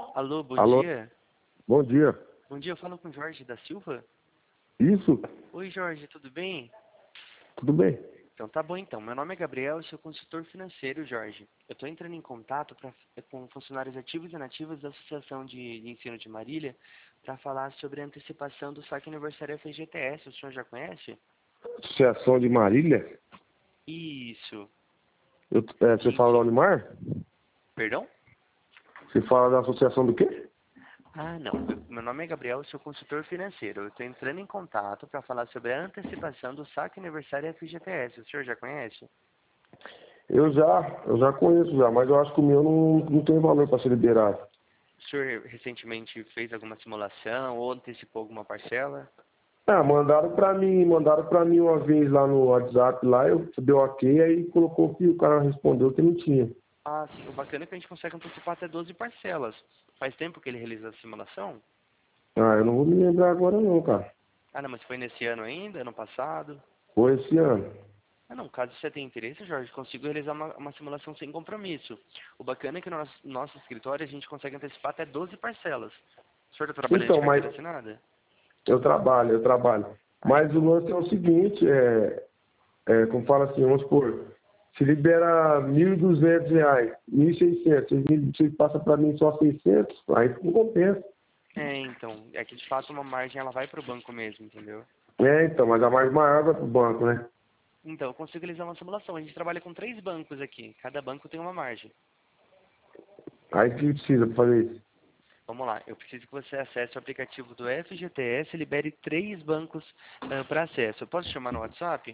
Alô, bom Alô, dia. bom dia. Bom dia, eu falo com o Jorge da Silva. Isso? Oi, Jorge, tudo bem? Tudo bem? Então tá bom então. Meu nome é Gabriel, eu sou consultor financeiro, Jorge. Eu estou entrando em contato com funcionários ativos e inativos da Associação de Ensino de Marília para falar sobre a antecipação do saque aniversário FGTS. O senhor já conhece? Associação de Marília? Isso. Você fala da Gente, Unimar? perdão? Você fala da associação do quê? Ah, não. Meu nome é Gabriel, eu sou consultor financeiro. Eu estou entrando em contato para falar sobre a antecipação do saque aniversário FGTS. O senhor já conhece? Eu já conheço já, mas eu acho que o meu não tem valor para ser liberado. O senhor recentemente fez alguma simulação ou antecipou alguma parcela? Ah, mandaram para mim uma vez lá no WhatsApp, lá eu dei ok, aí colocou que o cara respondeu que não tinha. Ah, sim. O bacana é que a gente consegue antecipar até 12 parcelas. Faz tempo que ele realiza a simulação? Ah, eu não vou me lembrar agora não, cara. Ah, não, mas foi nesse ano ainda, ano passado? Foi esse ano. Ah, não, caso você tenha interesse, Jorge, consigo realizar uma simulação sem compromisso. O bacana é que no nosso escritório a gente consegue antecipar até 12 parcelas. O senhor está trabalhando de Então, mas carteira assinada? eu trabalho. Ah, Mas o então. lance é o seguinte, como fala assim, vamos supor, se libera R$ 1.200, 1.600, você passa para mim só 600, aí não compensa. É, então. É que de fato uma margem ela vai para o banco mesmo, entendeu? Então, mas a mais maior vai pro banco, né? Então, eu consigo realizar uma simulação. A gente trabalha com 3 bancos aqui. Cada banco tem uma margem. Aí que precisa pra fazer isso. Vamos lá, eu preciso que você acesse o aplicativo do FGTS e libere 3 bancos para acesso. Eu posso chamar no WhatsApp?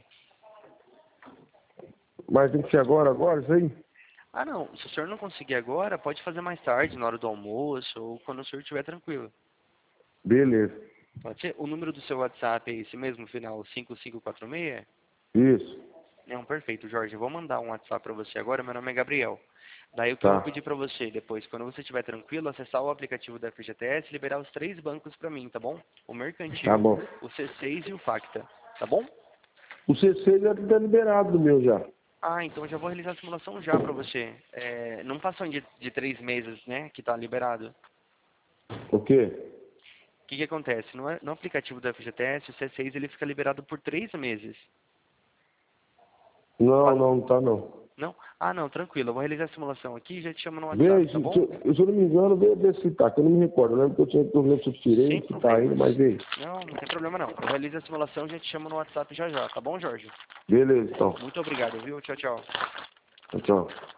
Mas tem que ser agora, isso aí? Ah, não. Se o senhor não conseguir agora, pode fazer mais tarde, na hora do almoço ou quando o senhor estiver tranquilo. Beleza. Pode ser? O número do seu WhatsApp é esse mesmo, final 5546? Isso, Não, perfeito, Jorge. Eu vou mandar um WhatsApp para você agora. Meu nome é Gabriel. Daí o que eu vou tá. pedir para você depois, quando você estiver tranquilo, acessar o aplicativo da FGTS e liberar os 3 bancos para mim, tá bom? O Tá Mercantil, bom. o C6 e o Facta, tá bom? O CC já tá liberado do meu já. Ah, então eu já vou realizar a simulação já para você. Não passam de 3 meses, né, que está liberado. O quê? O que acontece? No aplicativo do FGTS, o C6 ele fica liberado por 3 meses. Não, Pa- não tá não. Não? Ah, não, tranquilo. Eu vou realizar a simulação aqui e já te chamo no Vê, WhatsApp, tá se bom? eu não me engano, vê se tá, que eu não me recordo. Eu lembro que eu lembro se eu tirei, Sem se tá ainda, problemas. mas vê. Não, não tem problema não. Eu realizo a simulação e já te chamo no WhatsApp já já, tá bom, Jorge? Beleza, então. Muito obrigado, viu? Tchau, tchau. Tchau.